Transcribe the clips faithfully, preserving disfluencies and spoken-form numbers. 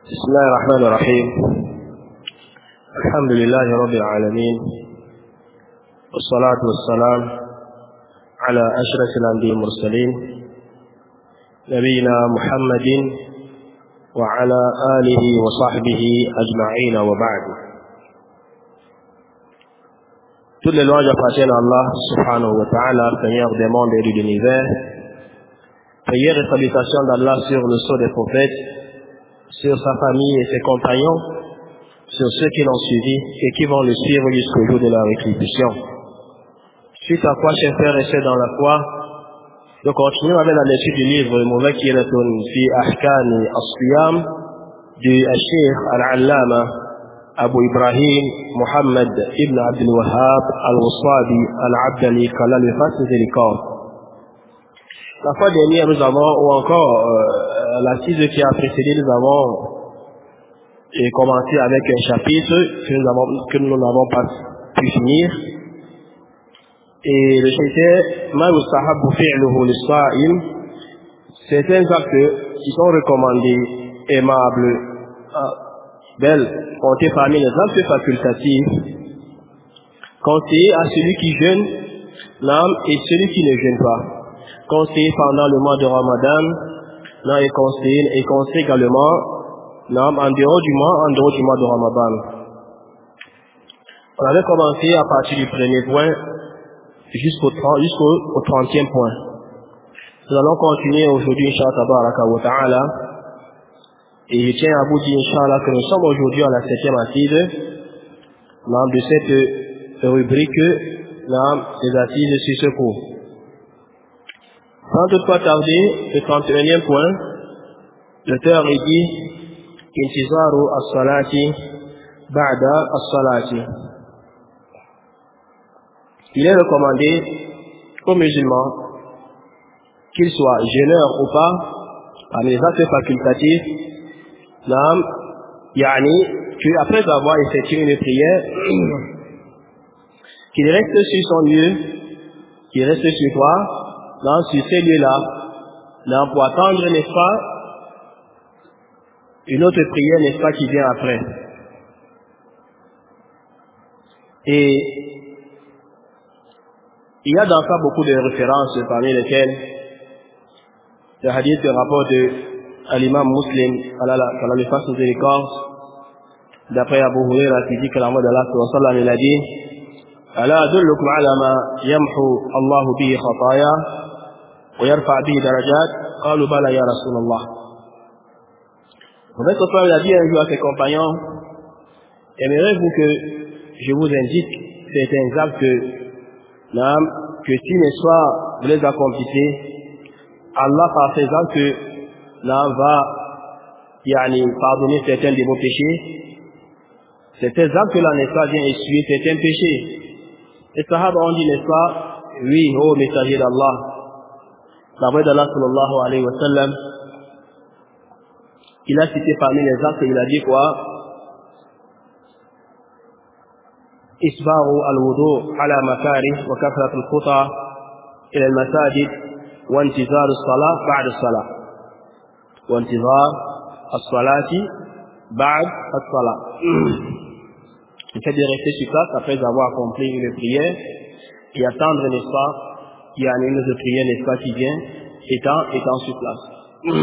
بسم الله الرحمن الرحيم. الحمد لله رب العالمين، والصلاة والسلام على أشرف الأنبياء والمرسلين نبينا محمد وعلى آله وصحبه أجمعين وبعد. Toutes les louanges appartiennent à Allah subhanahu wa ta'ala, Seigneur des mondes et de l'univers. Prière et salutation d'Allah sur le sceau des prophètes, sur sa famille et ses compagnons, sur ceux qui l'ont suivi et qui vont le suivre jusqu'au jour de la rétribution. Suite à quoi, chers frères et sœurs dans la foi, nous continuons avec la lecture du livre Mudhakiratun fi Ahkami as-Siyam du Cheikh Al-Allama Abu Ibrahim Muhammad ibn Abdul Wahhab Al-Waswabi Al-Abdali qu'Allah lui fasse miséricorde. La fois dernière, nous avons, ou encore euh, l'assise qui a précédé, nous avons et commencé avec un chapitre que nous avons, que nous n'avons pas pu finir. Et le chapitre Ma yustahabbu fi'luhu lis-sa'im, certains actes qui sont recommandés, aimables, euh, belles, comptés parmi les actes facultatifs, conseillés à celui qui jeûne, l'âme, et celui qui ne jeûne pas. Conseillé pendant le mois de Ramadan, non, et conseillé, et conseillé également, non, en dehors du mois, en dehors du mois de Ramadan. On avait commencé à partir du premier point jusqu'au jusqu'au trentième point. Nous allons continuer aujourd'hui, Inch'Allah, et je tiens à vous dire, Inch'Allah, que nous sommes aujourd'hui à la septième assise, non, de cette rubrique, non, des assises sur ce cours. Sans toutefois tarder, le trente et unième point, l'auteur dit Intizaru as-salati ba'da as-salati. Il est recommandé aux musulmans, qu'ils soient jeûneurs ou pas, parmi les actes facultatifs, l'âme, yani, qu'après avoir effectué une prière, qu'il reste sur son lieu, qu'il reste sur toi, dans sur ces lieux-là, là, pour attendre, n'est-ce pas, une autre prière, n'est-ce pas, qui vient après. Et il y a dans ça beaucoup de références, parmi lesquelles le hadith, le rapport de l'imam Muslim, qu'Allah lui fasse miséricorde, d'après Abu Huraira, qui dit que la mode d'Allah, sallallahu alayhi wa sallam, il a dit, ألا أدلكم على ما يمحو الله به خطايا ويرفع به درجات قالوا بلى يا رسول الله. Votre frère il a dit un jour à ses compagnons, aimerez-vous que je vous indique certains actes que, que si n'est soit vous les accomplissez, Allah par ces actes là va yani, pardonner certains de vos péchés. Certains actes là n'est pas bien essuyer certains péchés. Les Sahaba ont dit, n'est-ce pas, oui, ô messager d'Allah, la voix d'Allah sallallahu alayhi wa sallam, il a cité parmi les actes, il a dit quoi? Isbaru al-wudu ala makarih wa kafrat al-khuta ila al-masajid wa intizar al-salah ba'd al-salah wa intizar al-salati ba'd al-salah. Il fait de rester sur place après avoir accompli une prière et attendre, n'est-ce pas, qu'il y a une autre prière, n'est-ce pas, qui vient, étant, étant sur place.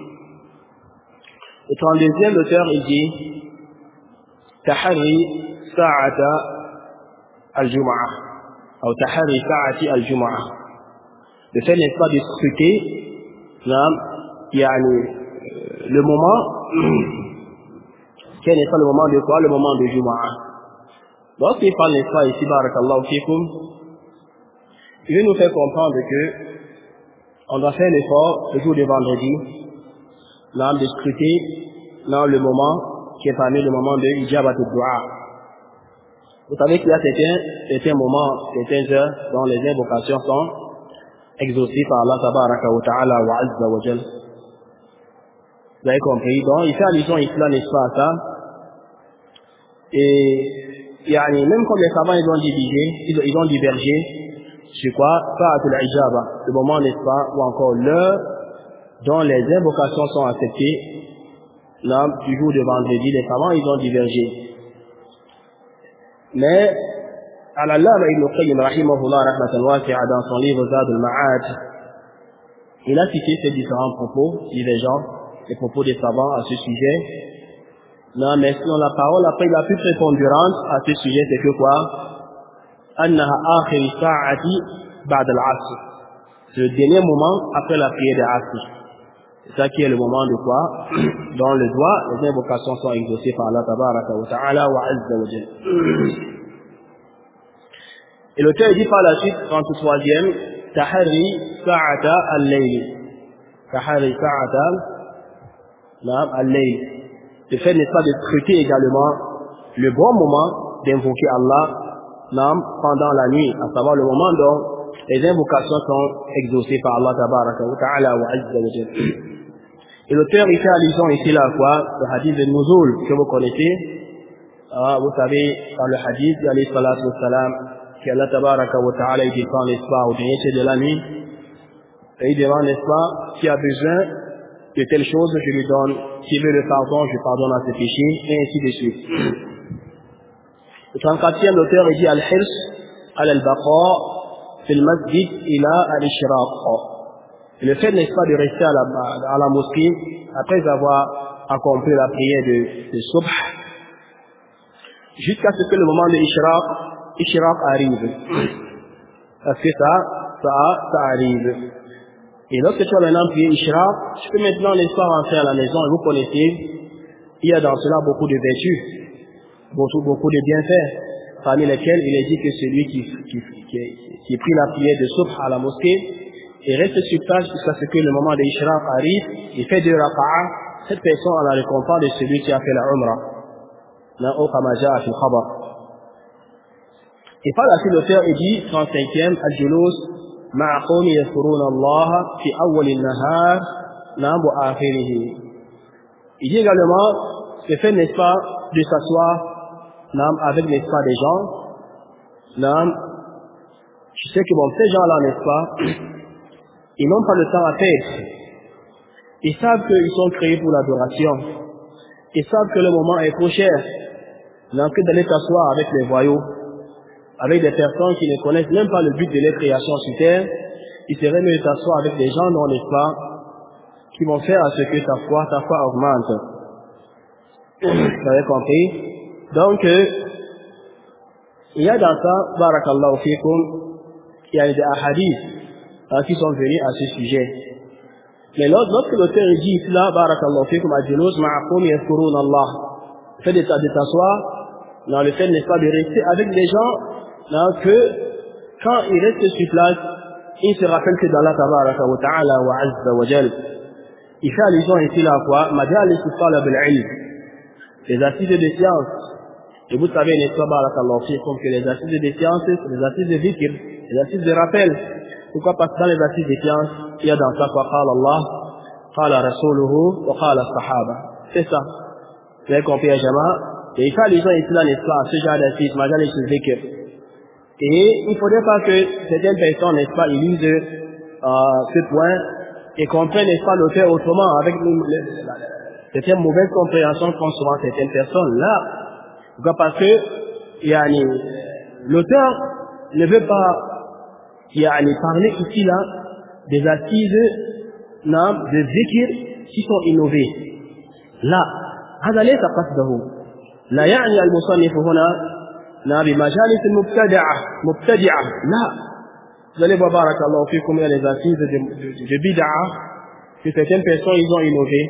Le trente-deuxième, l'auteur, il dit, Tahari sa'ata al-jum'ah, ou Tahari sa'ati al-jum'ah. Le fait, n'est-ce pas, de scruter, il y a le moment, quel n'est pas le moment de quoi? Le moment de Jum'ah. Lorsqu'il parle, n'est-ce pas, ici, barakallahu fikum, il veut nous faire comprendre que on doit faire l'effort le jour de vendredi, l'âme de scruter dans le moment qui est parmi le moment de Ijabat al-Du'a. Vous savez qu'il y a certains, certains moments, certaines heures dont les invocations sont exaucées par Allah tabaraka wa ta'ala wa azza wa jal. Vous avez compris? Donc, il fait allusion ici, là, n'est-ce pas, à ça. Et yani, même comme les savants ils ont divisé, ils, ils ont divergé sur quoi? Sa'atul Ijaba, le moment, n'est-ce pas, ou encore l'heure dont les invocations sont acceptées là, du jour de vendredi, les savants, ils ont divergé. Mais, Al-Allama Ibn Qayyim, rahimahullah, rahmatan wasi'a, dans son livre Zad al-Ma'ad, il a cité ces différents propos divergents, les propos des savants à ce sujet. Non, mais sinon la parole après la plus prépondérante à ce sujet, c'est que quoi? Annaha akhir sa'ati ba'da al-'asr. C'est le dernier moment après la prière de Asr. C'est ça qui est le moment de quoi? Dans le doigt, les invocations sont exaucées par Allah tabaraka wa ta'ala wa azza wa jalla. Et l'auteur dit par la suite, trente-troisième, tahari sa'ata al-layl. Tahari sa'ata al-layl. Le fait n'est pas de scruter également le bon moment d'invoquer Allah pendant la nuit, à savoir le moment dont les invocations sont exaucées par Allah tabaraka wa ta'ala wa azza wa jalla. Et l'auteur il fait allusion ici là quoi, le hadith de Nuzul que vous connaissez. Ah, vous savez, dans le hadith, alayhi salatu wa salam, que Allah tabaraka wa ta'ala il descend, n'est-ce pas, au dernier tiers de la nuit, et il demande, n'est-ce pas, qui a besoin de telle chose, je lui donne, qui veut le pardon, je pardonne à ses péchés, et ainsi de suite. Le trente-quatrième, l'auteur il dit al-hirs al-baqa fil masjid ila al-ishraq. Le fait, n'est-ce pas, de rester à la, à la mosquée après avoir accompli la prière de, de subh jusqu'à ce que le moment de ishraq, ishraq arrive. Parce que ça, ça, ça arrive. Et lorsque tu as maintenant prié ishraq, tu peux maintenant, n'est-ce pas, rentrer à la maison et vous connaissez, il y a dans cela beaucoup de vertus, beaucoup, beaucoup de bienfaits, parmi lesquels il est dit que celui qui, qui, qui, qui prie la prière de subh à la mosquée et reste sur place jusqu'à ce que le moment de Ishraq arrive, il fait deux raka'a, cette personne a la récompense de celui qui a fait la umrah. Et par la suite, l'auteur il dit, trente-cinquième, al-julus ma'a qawmi yadhkuruna Allah fi awwal an-nahar nam wa akhirih. Il dit également, c'est fait, n'est-ce pas, de s'asseoir nam avec, n'est-ce pas, des gens. Nam, je sais que bon, ces gens-là, n'est-ce pas, ils n'ont pas le temps à perdre. Ils savent qu'ils sont créés pour l'adoration. Ils savent que le moment est trop cher. Donc que d'aller t'asseoir avec les voyous, avec des personnes qui ne connaissent même pas le but de leur création sur terre, il serait mieux de t'asseoir avec des gens dont, n'est-ce pas, qui vont faire à ce que ta foi, ta foi augmente. Vous avez compris? Donc, euh, il y a dans ça, barakallahu fikum, il y a des ahadiths qui sont venus à ce sujet. Mais lorsque l'auteur dit ici là, barakallahu fikum al-julus ma'a qawmi yadhkuruna Allah, le fait de t'asseoir, dans le fait, n'est-ce pas, de rester avec des gens, dans que, quand ils restent sur place, ils se rappellent que d'Allah tabaraka wa ta'ala wa azza wa jal. Il fait allusion ici là quoi, majalis talab al-ilm, les assises de sciences. Et vous savez, n'est-ce pas, barakallahu fikum, que les assises de sciences, c'est les assises de dhikr, les assises de rappel. Pourquoi? Parce que dans les assises des sciences, il y a dans ça quoi, qala Allah, qala rasuluhu, wa qala sahaba. C'est ça. Vous avez compris, Jama? Et il fait les gens ici là, n'est-ce pas, ce genre d'assises, majalis al-dhikr. Et il ne faudrait pas que certaines personnes, n'est-ce pas, ils lisent euh, ce point et comprennent, n'est-ce pas, l'auteur autrement, avec certaines mauvaises compréhensions qu'ont souvent certaines personnes. Là, pourquoi? Parce que yani, l'auteur ne veut pas yani, parler ici là des assises non, de zikr qui sont innovées. Là, هذا ليس قصده. لا يعني المصنف هنا نعم بمجالس المبتدعة مبتدعة. لا. Vous allez voir, barakallahu fikum, il y a les assises de, de, de, de bid'a que certaines personnes ils ont innové.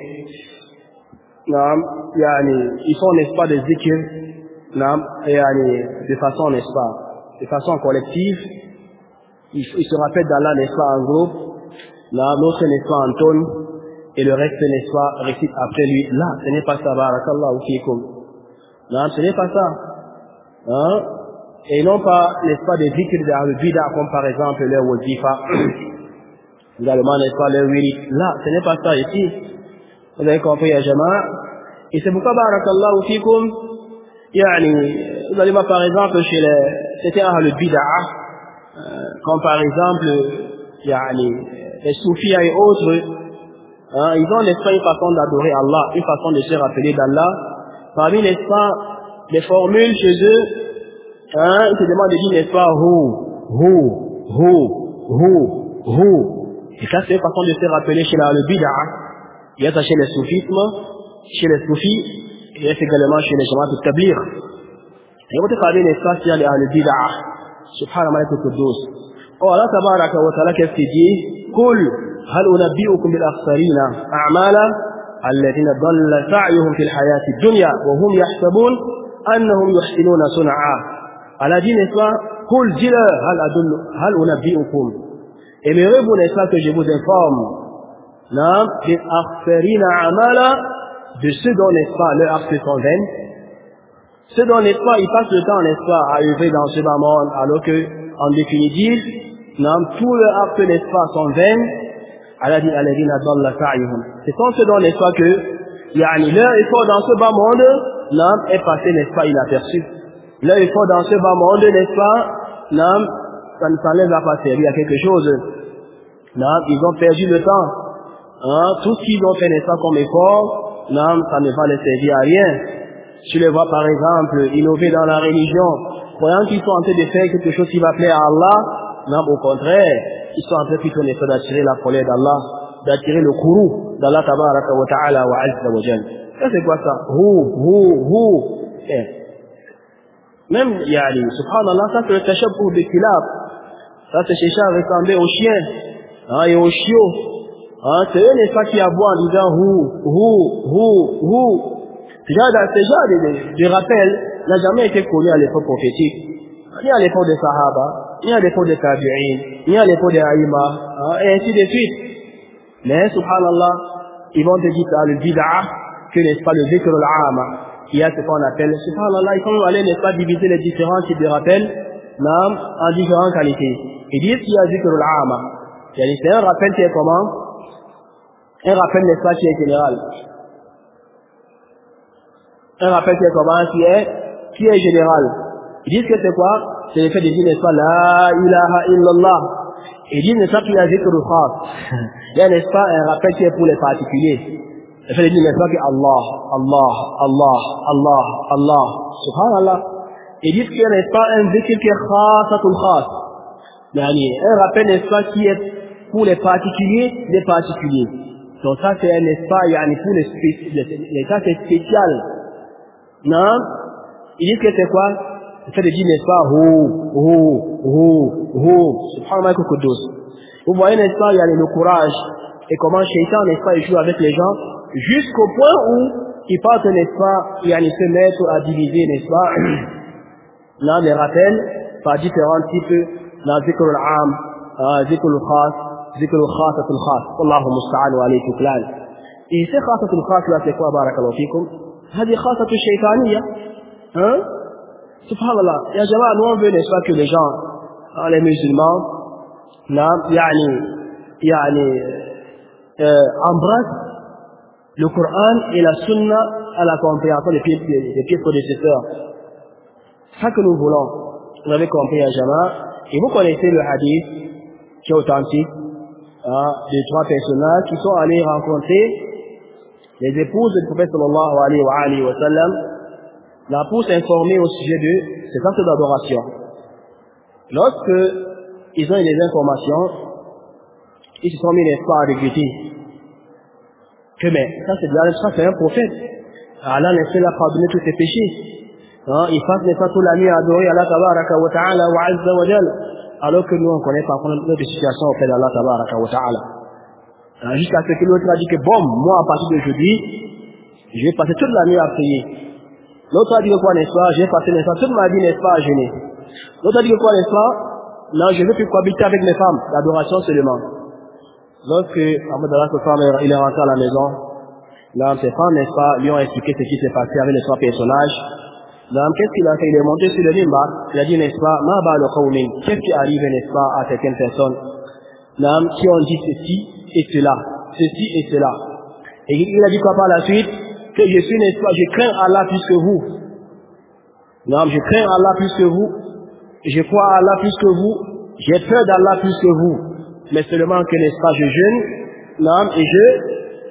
Non, yani, ils font, n'est-ce pas, des zikr, non, yani, de façon, n'est-ce pas, de façon collective. Ils, ils se rappellent d'Allah, n'est-ce pas, en groupe. Là, l'autre, n'est-ce pas, en tonne. Et le reste, n'est-ce pas, récite après lui. Là, ce n'est pas ça, barakallahu fikum. Non, ce n'est pas ça. Hein? Et non pas, n'est-ce pas, des zikr de bid'a, comme par exemple le wazifa. Également, n'est-ce pas, le wirid. Là, ce n'est pas ça ici. Vous avez compris, ya jama'a. Et c'est pourquoi, barakallahu fikum, yani, vous allez voir par exemple chez les, c'était le bid'a, euh, comme par exemple, yani, les soufis et autres, Hein, ils ont, n'est-ce pas, une façon d'adorer Allah, une façon de se rappeler d'Allah. Parmi, n'est-ce pas, les formules chez eux, hein, ils se demandent de dire, n'est-ce pas, Hu, Hu, Hu, Hu, Hu. Et ça, c'est une façon de se rappeler chez la, le bid'a. Il y a ça chez les soufismes, chez les soufis, et il y a également chez les jama'at de tablir. Et on peut parler, n'est-ce pas, s'il y a le bid'a. Subhanallah wa ta'ala. Oh, Allah tabaraka wa ta'ala, qu'est-ce qu'il dit? Qul, hal unabbi'ukum bil akhsarina a'mala, alladhina dhalla sa'yuhum fil hayati dunya, wa hum yahsabun annahum yuhsinuna sun'a. Allah dit, n'est-ce pas? Qul, dis-leur, hal adullu, hal unabbi'ukum. Aimeriez-vous, n'est-ce pas, que je vous informe, non, bil akhsarina a'mala, de ceux dont, n'est-ce pas, leurs actes sont vains? Ceux dont, n'est-ce pas, ils passent le temps, n'est-ce pas, à œuvrer dans ce bas monde, alors que, en définitive, non, tous leurs actes, n'est-ce pas, sont vains. Allah dit, alladhina dhalla sa'yuhum. Ce sont ceux dont, n'est-ce pas, que, yani, leur effort dans ce bas monde, non, est passé, n'est-ce pas, inaperçu. Leur effort dans ce bas monde, n'est-ce pas, non, ça ne s'en les a pas servi à quelque chose. Non, ils ont perdu le temps. Hein, tout ce qu'ils ont fait, n'est-ce pas, comme effort, non, ça ne va les servir à rien. Tu les vois, par exemple, innover dans la religion, croyant qu'ils sont en train de faire quelque chose qui va plaire à Allah. Non, au contraire, ils sont en train plutôt d'attirer la colère d'Allah, d'attirer le courroux d'Allah tabaraka wa ta'ala wa azza wa jal. Ça c'est quoi ça? Hou, hou, hou. Eh. Même, yali, subhanallah, ça c'est le tashabbuh de kilab. Ça c'est chercher à ressembler aux chiens, hein, et aux chiots. Hein, c'est eux, n'est-ce pas, qui aboient en disant hou, hou, hou, hou. Ce genre de, de, de rappel n'a jamais été connu à l'époque prophétique, ni à l'époque des Sahaba, ni à l'époque des Tabi'in, ni à l'époque des Aïma, hein, et ainsi de suite. Mais, subhanallah, ils vont te dire dans le bid'a que, n'est-ce pas, le zikr al-'ama, il y a ce qu'on appelle, subhanallah, ils vont aller, n'est-ce pas, diviser les différents types de rappels, non, en différentes qualités. Ils disent qu'il y a zikr al-'ama. C'est un rappel qui est comment? Un rappel, n'est-ce pas, qui est général. Un rappel qui est comment? Qui est, qui est général. Ils disent que c'est quoi? C'est le fait de dire, n'est-ce pas, la ilaha illallah. Ils disent, n'est-ce pas, qu'il y a zikr al-khas. Il y a, n'est-ce pas, un rappel qui est pour les particuliers. Le fait de dire, n'est-ce pas, que Allah, Allah, Allah, Allah, Allah, subhanallah. Ils disent qu'il y a, n'est-ce pas, un zikr qui est khasatul khas. Un rappel, n'est-ce pas, qui est pour les particuliers des particuliers. Donc ça, c'est un, n'est-ce pas, pour les spéciaux. Ça, c'est spécial. Non, ils disent que c'est quoi? Le fait de dire, n'est-ce pas, hou, hou, hou, hou, subhanallah, koukoudous. Vous voyez, n'est-ce pas, il y a le courage, et comment Shaitan, n'est-ce pas, il joue avec les gens, jusqu'au point où ils partent, n'est-ce pas, il y a se mettre à diviser, n'est-ce pas, dans les rappels, par différents types, dans zikr al-'am, zikr al-khas, zikr al-khasatul khas, Allahu musta'an wa alayhi tuklan. Et ces khasatul khas, là, c'est quoi, barakallahu fikum? هذه خاصة الشيطانية hein subhanallah ya jama'a nous on veut n'est-ce pas que les gens hein, les musulmans là yani yani euh, embrassent le Coran et la Sunna à la compréhension des pieds des pieds prédécesseurs. C'est ça que nous voulons. Vous avez compris ya jama'a, et vous connaissez le hadith qui est authentique hein, des trois personnages qui sont allés rencontrer les épouses du prophète sallallahu alayhi wa alayhi wa sallam, la poussent informée au sujet de ces actes d'adoration. Lorsque ils ont eu des informations, ils se sont mis, n'est-ce pas, à regretter que mais ça c'est déjà ça c'est un prophète. Allah n'est pas pardonner tous ses péchés. Hein, il passe, n'est-ce pas, toute la nuit à adorer Allah tabaraka wa ta'ala wa azza wa jal, alors que nous on connaît par contre notre situation auprès d'Allah tabaraka wa ta'ala. Jusqu'à ce que l'autre a dit que bon, moi à partir d'aujourd'hui, je vais passer toute la nuit à prier. L'autre a dit que quoi, n'est-ce pas, je vais passer, n'est-ce pas, toute ma vie, n'est-ce pas, à jeûner. L'autre a dit que quoi, n'est-ce pas, non, je ne veux plus cohabiter avec mes femmes, l'adoration seulement. Lorsque Ahmed Allah il est rentré à la maison, là, ses femmes, n'est-ce pas, lui ont expliqué ce qui s'est passé avec les trois personnages. Là, qu'est-ce qu'il a fait? Il est monté sur le mimbar, il a dit, n'est-ce pas, ma ba le qawmin, qu'est-ce qui arrive, n'est-ce pas, à certaines personnes, là, qui ont dit ceci et cela, ceci et cela. Et il a dit quoi par la suite? Que je suis, n'est-ce pas, je crains Allah plus que vous. Non, je crains Allah plus que vous, je crois à Allah plus que vous, j'ai peur d'Allah plus que vous. Mais seulement que, n'est-ce pas, je jeûne, non, et je,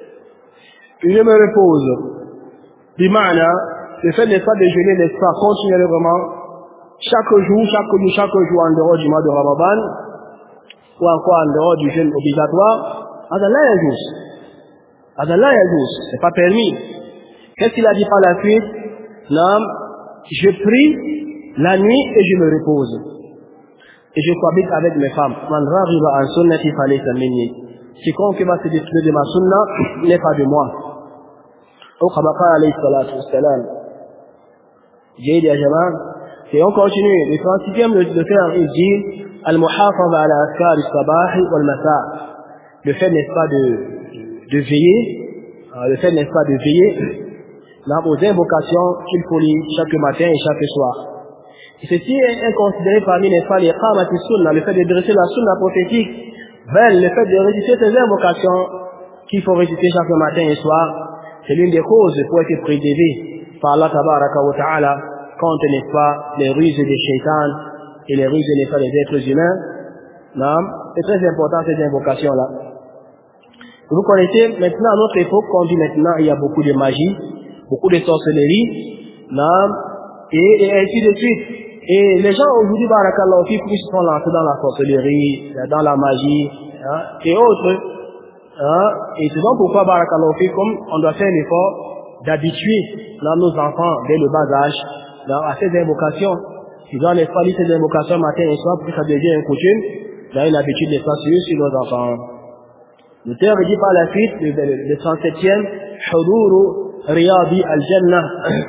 je me repose. Bimana, le fait n'est pas de jeûner, n'est-ce pas, continuellement, chaque jour, chaque jour, chaque jour en dehors du mois de Ramadan, ou encore en dehors du jeûne obligatoire, Adallah Yajous. Adallah Yajous, c'est pas permis. Qu'est-ce qu'il a dit par la suite? Non, je prie la nuit et je me repose. Et je cohabite avec mes femmes. Man raghiba an sunnati falaysa minni. Quiconque va se détruire de ma sunna n'est pas de moi. Ou kama qala alayhi salatu wassalam. J'ai dit à Jamal, et on continue. Le trente-sixième de faire, il dit al-muhafaza ala askar al-sabah wal-masa. Le fait n'est-ce pas de, de veiller, le fait n'est-ce pas de veiller aux invocations qu'il faut lire chaque matin et chaque soir. Et ceci est considéré parmi les pas les qamati sunna, le fait de dresser la sunna prophétique, vers le fait de réciter ces invocations qu'il faut réciter chaque matin et soir, c'est l'une des causes pour être préservé par Allah tabaraka wa ta'ala contre, n'est-ce pas, les ruses des shaitans et les ruses, n'est-ce pas, des êtres humains. Non, c'est très important ces invocations-là. Vous connaissez maintenant à notre époque, on dit maintenant il y a beaucoup de magie, beaucoup de sorcellerie, non, et, et ainsi de suite. Et les gens aujourd'hui, barakallahu fi, ils sont lancés dans la sorcellerie, dans la magie, hein, et autres. Hein, et c'est donc pourquoi, barakallahu fi, comme on doit faire l'effort d'habituer nos enfants dès le bas âge là, à ces invocations. Ils ont n'est-ce pas lu ces invocations matin et soir pour que ça devienne une coutume, là une habitude de s'assurer sur nos enfants. Le terme dit par la suite, le, le, le trente-septième, Huduru Riyadi al-Jannah.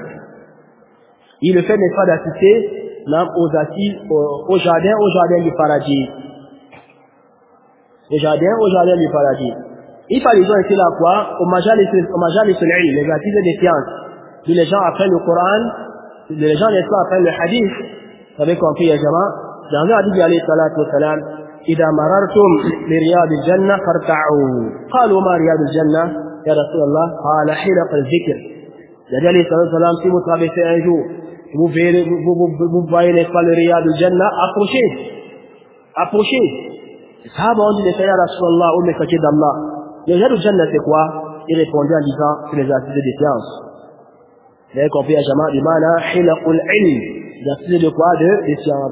Il le fait n'est-ce pas d'assister aux assises, au, au jardin, au jardin du paradis. Au jardin, au jardin du paradis. Il fallait donc ici là quoi? Au majalis al-ilm, les assises des sciences. Puis les gens apprennent le Coran, les gens n'est-ce pas apprennent le hadith. Vous avez compris, ya jama? Dans le hadith, alayhi salatu wa salam, إذا مررتم برياض الجنة فارتعوا قالوا ما رياض الجنة يا رسول الله قال حلق الذكر. Il a dit salam, si vous traversez un jour, vous verrez, vous, vous, vous, vous voyez n'est-ce pas le riyad al-Jannah, approchez, approchez. Les sahaba ont dit les ya Rasulallah ou messager d'Allah. Le riyad al-Jannah c'est quoi? Il répondit en disant c'est les assises des sciences. Vous avez compris à Jama, du mana hilaqul ilm, les assises de quoi? De des sciences.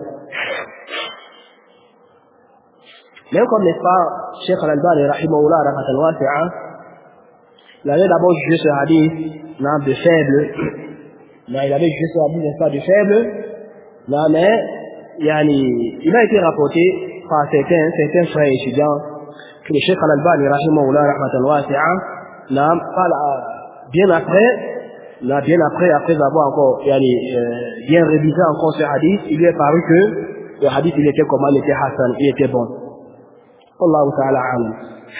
Même comme n'est-ce pas, Cheikh Al-Albani rahimahullah rahmatan wasi'a, il avait d'abord jugé ce hadith non, de faible, non, il avait jugé ce hadith n'est-ce pas de faible, non, mais yani, il a été rapporté par certains, certains frères étudiants que le Cheikh Al-Albani rahimahullah rahmatan wasi'a, non, bien après, non, bien après, après avoir encore yani, euh, bien révisé encore ce hadith, il lui est paru que le hadith il était comment, il était Hassan, il était bon. Allah ta'ala alam.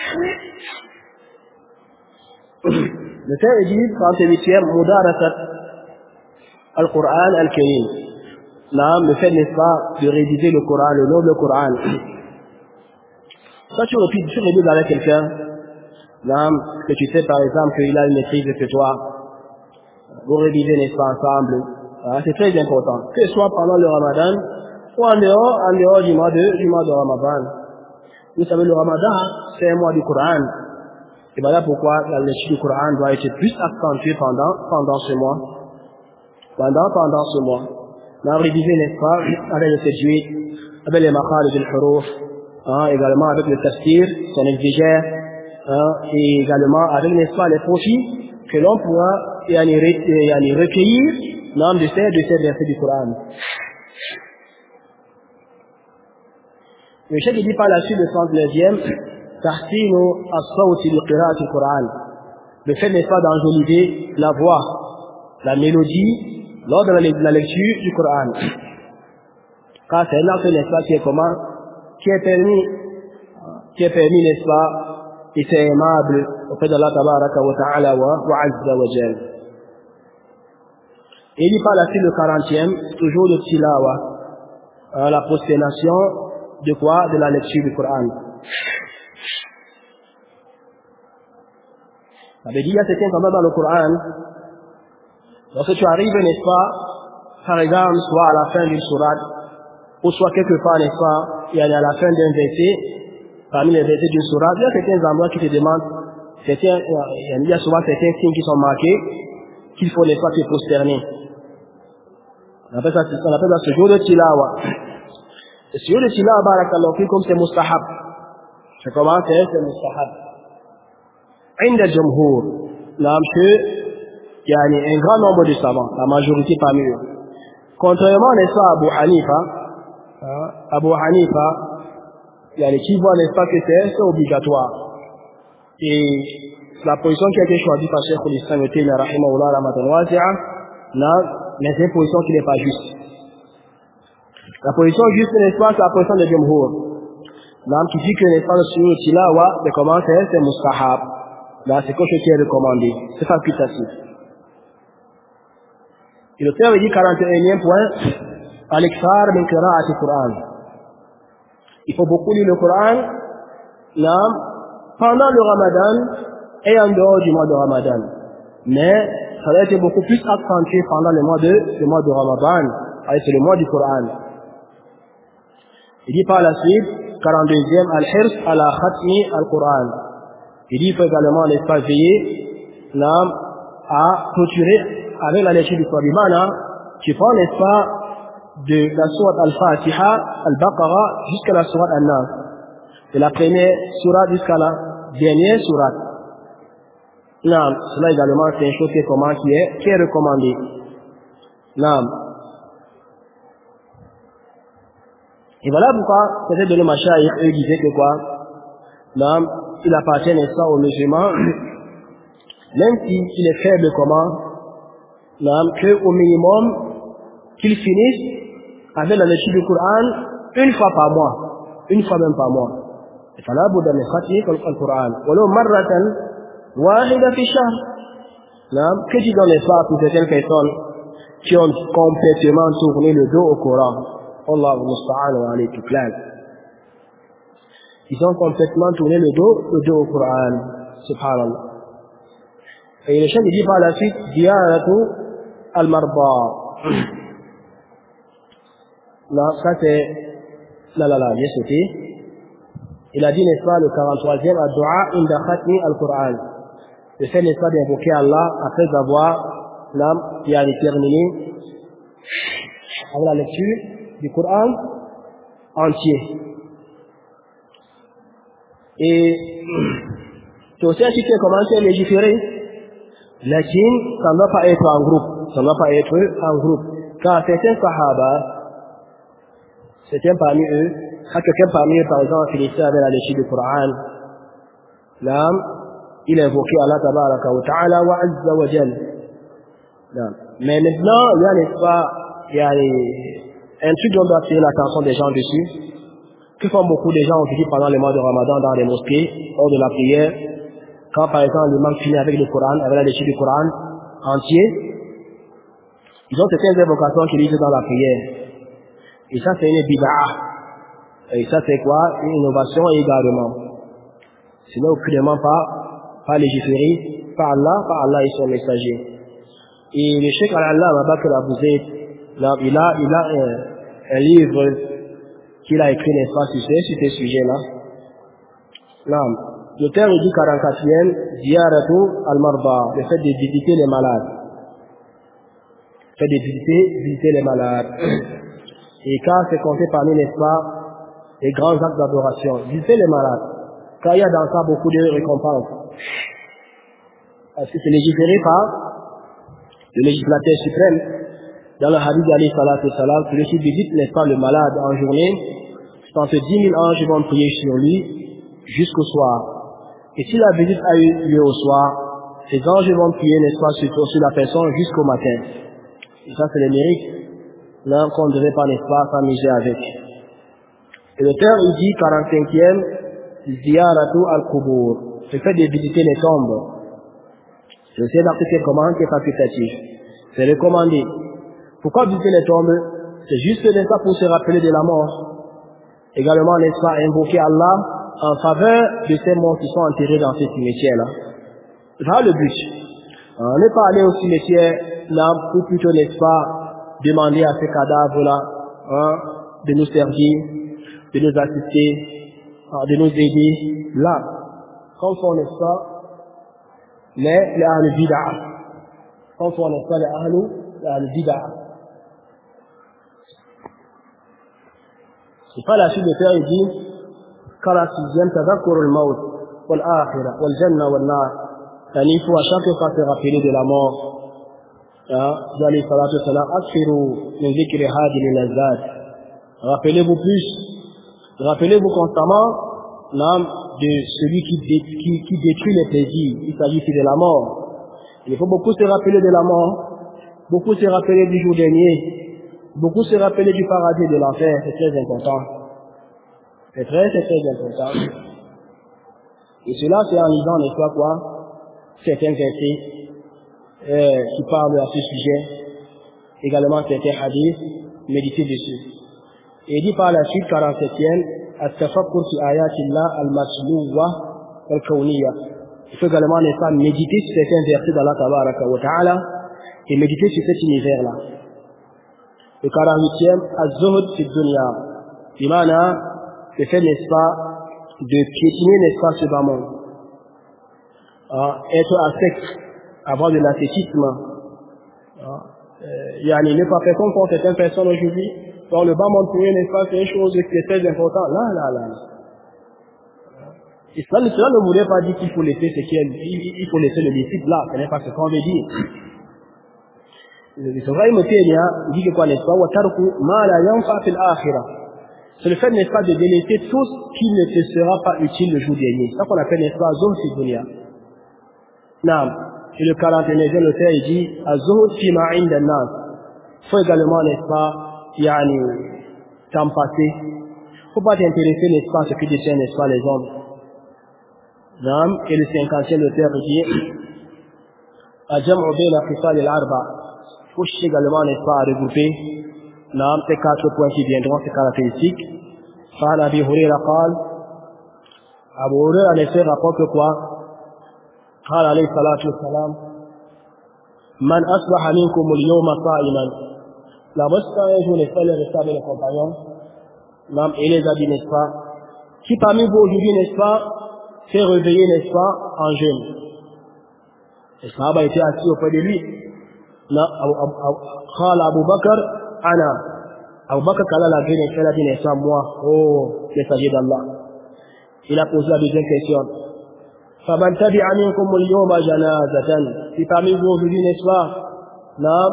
Le fait dit, trente-huitième, Mudarasat al-Qur'an al-Karim. Là, le fait n'est-ce pas de réviser le Coran, le noble Coran. Quand tu répites, tu révises avec quelqu'un, là, que tu sais par exemple qu'il a une maîtrise que toi, vous révisez n'est-ce pas ensemble, ah, c'est très important. Que ce soit pendant le Ramadan, ou en dehors, en dehors du mois de, du mois de Ramadan. Vous savez, le Ramadan, c'est un mois du Coran. Et voilà pourquoi la lecture du Coran doit être plus accentuée pendant, pendant ce mois. Pendant, pendant ce mois. On a révisé, n'est-ce pas, avec le tajwid, avec les makharij al-huruf, hein, également avec le tafsir, son exégère, hein, et également avec, n'est-ce pas, les profits que l'on pourra y aller, y aller recueillir dans de ces, de ces versets du Coran. Le chef dit par la suite de trente-neuvième, Tahsinu as-sawti li qira'ati al-Qur'an. Le fait n'est pas d'enjoliver la voix, la mélodie lors de la, la lecture du Coran. Car c'est un acte, n'est-ce pas, qui est comment? Qui est permis, qui est permis, n'est-ce pas, et c'est aimable auprès d'Allah tabaraka wa ta'ala wa, wa azza wa jal. Et il dit par la suite le quarantième, toujours le tilawa, la prosternation. De quoi? De la lecture du Coran. Ça veut dire, il y a certains comme dans le Coran, lorsque tu arrives, n'est-ce pas, par exemple, soit à la fin d'une sourate, ou soit quelque part, n'est-ce pas, il y a à la fin d'un verset, parmi les versets d'une sourate, il y a certains endroits qui te demandent, certains, il y a souvent certains signes qui sont marqués, qu'il faut n'est pas se prosterner. On appelle ça, on appelle ça ce jour de tilawa. Ce jour de tilawa, barakallahu comme c'est mustahab. C'est comment c'est, c'est mustahab. عند الجمهور نعم que يعني un grand nombre de savants, la majorité parmi eux. Contrairement n'est-ce pas à Abu Hanifa, hein, Abu Hanifa, il y a les qui voient n'est-ce pas que c'est, c'est obligatoire. Et la position qui a été choisie par Cheikh al-Islam et Taymiyyah rahimahullah rahmatan wasi'a, mais c'est une position qui n'est pas juste. La position juste n'est-ce pas, c'est la position de Jumhur. Qui dit que n'est-ce pas le sunnah tilawa, c'est comment c'est, c'est mustahab. Là, c'est quelque chose qui est recommandé. C'est facultatif. Et le terme dit quarante et unième point, al-iksar min qira'ati Qur'an. Il faut beaucoup lire le Coran, là, pendant le Ramadan et en dehors du mois de Ramadan. Mais, ça doit être beaucoup plus accentué pendant le mois de, le mois de Ramadan. C'est le mois du Coran. Il dit par la suite, quarante-deuxième, al-hirs ala khatmi al-Quran. Il dit, il faut également, n'est-ce pas, veiller, l'âme, à clôturer avec la lecture du Coran. Tu prends, n'est-ce pas, de la sourate al-Fatiha, al-Baqarah, jusqu'à la sourate al-Nas. De la première sourate jusqu'à la dernière sourate. Non, cela également, c'est une chose qui est, comment, qui est, qui est recommandée. Non. Et voilà pourquoi, peut-être de nos machayikh, eux disaient que quoi, non, il appartient, n'est-ce pas, aux musulmans, même s'il est faible comment, qu'au minimum, qu'il finisse avec la lecture du Coran une fois par mois, une fois même par mois. Et fala budda min khatmi al-Quran. Walau marratan wahida fi shahr. Que tu donnes ça pour certaines personnes qui ont complètement tourné le dos au Coran. Allah musta'an wa alayhi tuklan. Ils ont complètement tourné le dos, le dos au Coran. Subhanallah. Et le chef dit par la suite, ziyaratu al-marba. Là, ça c'est, là, là, là, bien sauté. Il a dit, n'est-ce pas, le quarante-troisième, ad-du'a inda khatmi al-Qur'an. Le fait, n'est-ce pas, d'invoquer Allah après avoir, l'âme qui a terminé avec la lecture du Coran entier. Et, c'est aussi un qui a commencé à légiférer. Lakin, ça ne doit pas être en groupe. Ça ne doit pas être en groupe. Car certains sahaba, certains parmi eux, quand quelqu'un parmi eux, par exemple, finissait avec la lecture du Coran, l'âme, il invoquait Allah tabaraka wa ta'ala wa azza wa jal. Mais maintenant, il y a, n'est-ce pas, il y a un truc dont on doit attirer l'attention des gens dessus, que font beaucoup de gens aujourd'hui pendant le mois de Ramadan dans les mosquées, hors de la prière, quand par exemple l'imam finit avec le Coran, avec la lecture du Coran entier, ils ont certaines invocations qu'ils lisent dans la prière. Et ça c'est une bid'a. Et ça c'est quoi? Une innovation également. Sinon aucunement pas, pas légiféré par Allah, par Allah et son messager. Et le Cheikh Al-Allah, Bakr Abu Zayd, il a, il a un, un livre qu'il a écrit, n'est-ce pas, sur ces sujets-là. Là, le terme dit quarante-quatrième, ziyaratu al-marba, le fait de visiter les malades. Le fait de visiter, visiter les malades. Et car c'est compté parmi, n'est-ce pas, les grands actes d'adoration. Visiter les malades. Car il y a dans ça beaucoup de récompenses. Parce que c'est légiféré par le législateur suprême. Dans le hadith d'Ali salatu salam, celui qui visite, n'est-ce pas, le malade en journée, je pense que dix mille anges vont prier sur lui jusqu'au soir. Et si la visite a eu lieu au soir, ces anges vont prier, n'est-ce pas, sur, sur la personne jusqu'au matin. Et ça, c'est le mérite, là, qu'on ne devait pas, n'est-ce pas, s'amuser avec. Et le terme, il dit, quarante-cinquième, ziyaratu al-kubur, le fait de visiter les tombes. Je sais l'article comment, qui est facultatif. C'est recommandé. Pourquoi visiter les tombes? C'est juste, n'est-ce pas, pour se rappeler de la mort. Également, n'est-ce pas, invoquer Allah en faveur de ces morts qui sont enterrés dans ces cimetières-là. Voilà le but. On n'est pas allé au cimetière là pour plutôt, n'est-ce pas, demander à ces cadavres-là hein, de nous servir, de nous assister, de nous aider. Là, comme font, n'est-ce pas, les, les Ahl Bid'a. Quand on n'est pas les Ahl, les Ahl Bid'a. C'est pas la suite de terre, il dit, quand la sixième, tadakkur al-maut, wal-akhira, wal-jannah, wal-nar. Il faut à chaque fois se rappeler de la mort. Alayhi salatu wa salam, akfiru min dhikri hadi lil-lazat. Rappelez-vous plus, rappelez-vous constamment l'âme de celui qui, dé, qui, qui détruit les plaisirs. Il s'agit ici de la mort. Il faut beaucoup se rappeler de la mort, beaucoup se rappeler du jour dernier, beaucoup se rappeler du paradis et de l'enfer. C'est très important. C'est très, c'est très important. Et cela, c'est en lisant, n'est-ce pas quoi, certains versets euh, qui parlent à ce sujet, également certains hadiths, méditer dessus. Et il dit par la suite, quarante-septième, At-tafakkur fi ayatillah al-maslouwa al-kawniyya. Il faut également, n'est-ce pas, méditer sur certains versets d'Allah tabaraka wa ta'ala et méditer sur cet univers-là. Le quarante-huitième, Az-zuhd fi dunya. Imana, le fait, n'est-ce pas, de piétiner, n'est-ce pas, ce bas monde. Ah, être à sec, avoir de l'ascétisme. Ah, euh, yani, ne pas faire comme font certaines personnes aujourd'hui. Dans le bas monde pour eux, n'est-ce pas, c'est une chose qui est très importante. Là, là, là. Et cela, cela ne voulait pas dire qu'il faut laisser ce qu'il il faut laisser le disciple là. Ce n'est pas ce qu'on veut dire. Le Souverain Moutenia dit que quoi, n'est-ce pas, Watarku ma la yanfa fil akhirah. C'est le fait, n'est-ce pas, de délaisser tout ce qui ne te sera pas utile le jour dernier. C'est ça qu'on appelle, n'est-ce pas, Zuhd fi dunya. Naam. Et le quarante-neuvième, le terre, il dit, Az-zuhd fi ma inda nas. Il faut également, n'est-ce pas, yani, t'en passer. Faut pas t'intéresser, n'est-ce pas, ce que détiennent, n'est-ce pas, les hommes. Naam. Et le cinquantième, le terre, il dit, Al-jam'u bayna qisal al-arba. Faut chercher également, n'est-ce pas, à regrouper, naam, ces quatre points qui viendront, ces caractéristiques. Qala Abi Hurayra qal, Abu Hurayra, en effet, rapporte quoi? Qala alayhi salatu wassalam, Man asbaha minkum al-yawma sa'iman. La Mosca, un jour, n'est-ce pas, les restés avec les compagnons, naam, et les a dit, n'est-ce pas, qui parmi vous aujourd'hui, n'est-ce pas, s'est réveillé, n'est-ce pas, en jeûne. Les Sahaba étaient assis auprès de lui. Qala Abu Bakr, Ana. Abu Bakr, kala la grille, n'est-ce pas, dit, n'est-ce pas, moi, oh, messager d'Allah. Il a posé la deuxième question. Faman tabi'a minkum al-yawma janazatan. Si parmi vous aujourd'hui, n'est-ce pas, naam,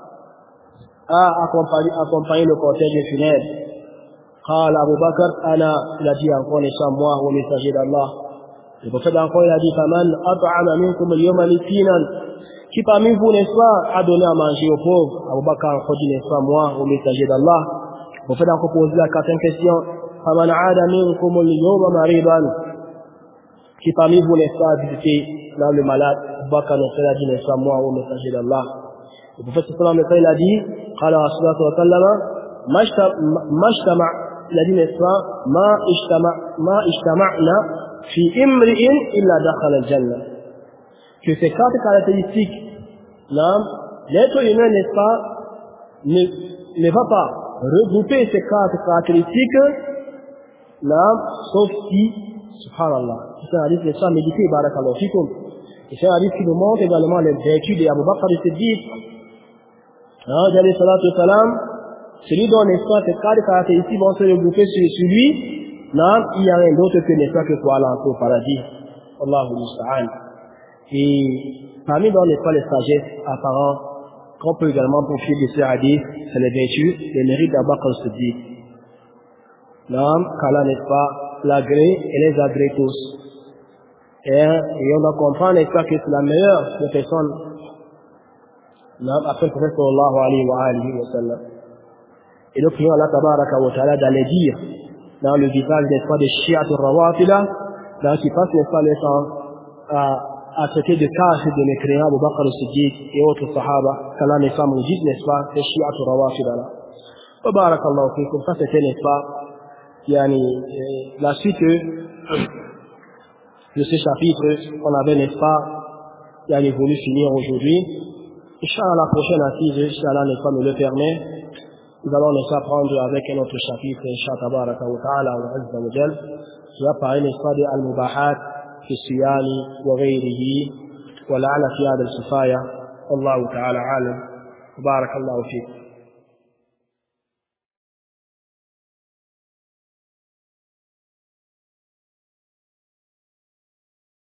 a accompagné, accompagné le cortège funèbre. Qala Abu Bakr, Ana. Il a dit encore, n'est-ce pas, moi, au messager d'Allah. Le prophète encore, il a dit, Faman at'ama minkum al-yawma miskinan. Qui parmi vous, n'est-ce pas, a donné à manger aux pauvres. Abu Bakr encore dit, n'est-ce pas, moi, au messager d'Allah. Le prophète encore posé la quatrième question. Faman 'ada minkum al-yawma maridan. Qui parmi vous, n'est-ce pas, a visité là le malade. Abu Bakr a dit, n'est-ce pas, moi, au messager d'Allah. Le prophète sallallahu alayhi wa sallam, il a dit, Qala Rasulullah sallallahu alayhi wa sallam, Mashtama, il a dit, n'est-ce pas, Ma ishtama, ma ishtama'na fi imri'in illa dakhala al-jannah. Que ces quatre caractéristiques, l'être humain, n'est-ce pas, ne, ne va pas regrouper ces quatre caractéristiques, là, sauf si, subhanallah, c'est un hadith, n'est-ce pas, médité, barakallahu fikum. Et c'est un hadith qui nous montre également les vertus d'Abu Bakr as-Siddiq. Hein, alayhi salatu wa salam, celui dont, n'est-ce pas, ces quatre caractéristiques vont se regrouper sur, sur lui, là, il n'y a rien d'autre que, n'est-ce pas, que pour aller au paradis. Allahu musta'an. Et parmi dans les pas les sagesses apparentes qu'on peut également profiter de ce hadith, c'est les vertus, les mérites d'Abu Bakr as-Siddiq. L'homme, qu'Allah, n'est-ce pas, l'agrée et les agrée tous. Et, et on doit comprendre, n'est-ce pas, que c'est la meilleure des personnes, l'homme, après le prophète sallallahu alayhi wa alihi wa sallam. Et donc, prions Allah tabaraka wa ta'ala d'aller dire dans le visage, n'est-ce pas, des shi'at al-rawafila, dans qui passe, n'est-ce pas, les temps à à traiter de cache de mécréants, Abu Bakr as-Siddiq et autres sahaba, qu'Allah n'est pas maudit, n'est-ce pas, c'est shi'at rawafida là. Wa barakallahu fikum, ça c'était, n'est-ce pas, yani, la suite de ce chapitre qu'on avait, n'est-ce pas, yani, voulu finir aujourd'hui. Inch'Allah, la prochaine assise, si Allah, n'est-ce pas, nous le permet, nous allons, n'est-ce pas, prendre avec un autre chapitre, Inch'Allah, tabaraka wa ta'ala, wa azza wa jal, qui va parler, n'est-ce pas, de al-mubahat, في الصيام وغيره ولعل في هذا الكفاية. والله تعالى عالم. وبارك الله فيك.